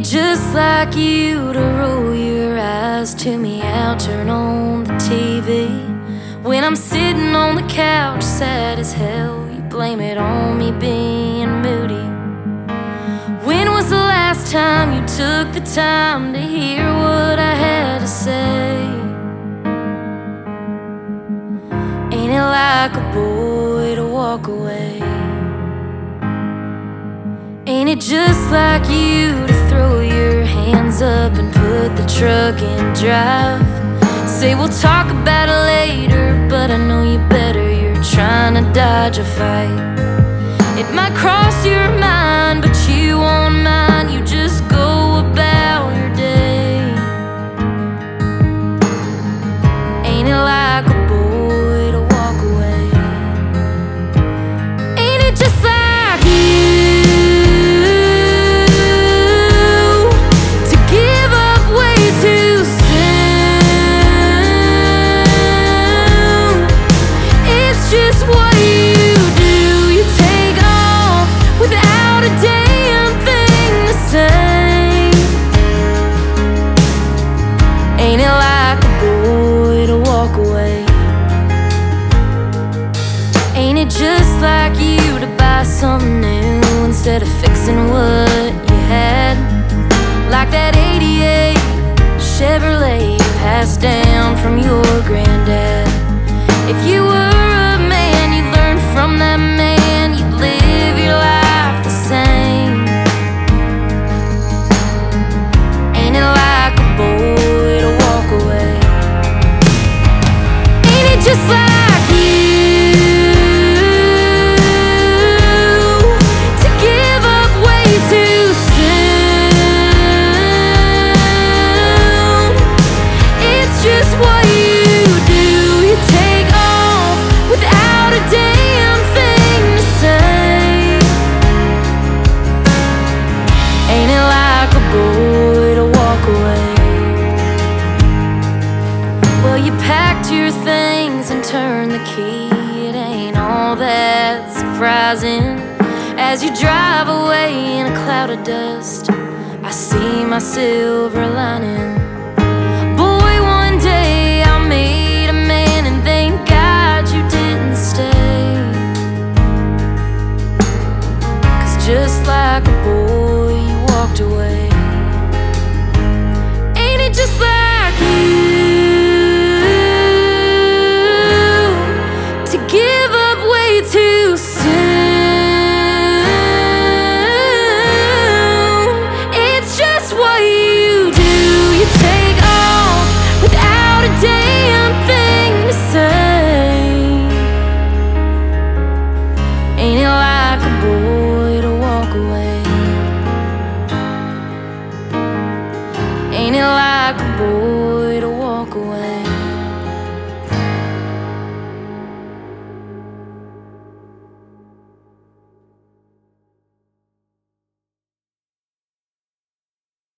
just like you to roll your eyes to me? I'll turn on the TV when I'm sitting on the couch, sad as hell. You blame it on me being moody. When was the last time you took the time to hear what I had to say? Ain't it like a boy to walk away? Ain't it just like you to throw your hands up and put the truck in drive? Say we'll talk about it later, but I know you better. You're trying to dodge a fight. It might cross your mind, but you won't mind. You just go about your day. Ain't it like a boy to walk away? Ain't it just like you to give up way too soon? It's just what you do. You take off without a damn thing to say. Ain't it like a boy to walk away? Ain't it just like you to buy something new instead of fixing what you had? Like that '88 Chevrolet you passed down from your granddad. If you were a man, you'd learn from that man. You'd live your life the same. Ain't it like a boy to walk away? Ain't it just like you to give up way too soon? It's just what you do. You take off without a damn thing to say. Ain't it like a boy to walk away? Well, you packed your things and turned the key. It ain't all that surprising. As you drive away in a cloud of dust, I see my silver lining. Boy, one day I made a man, and thank God you didn't stay. 'Cause just like a boy, you walked away. Ain't it just like you to give up way too soon? It's just what you do. You take off without a damn thing to say. Ain't it like a boy to walk away?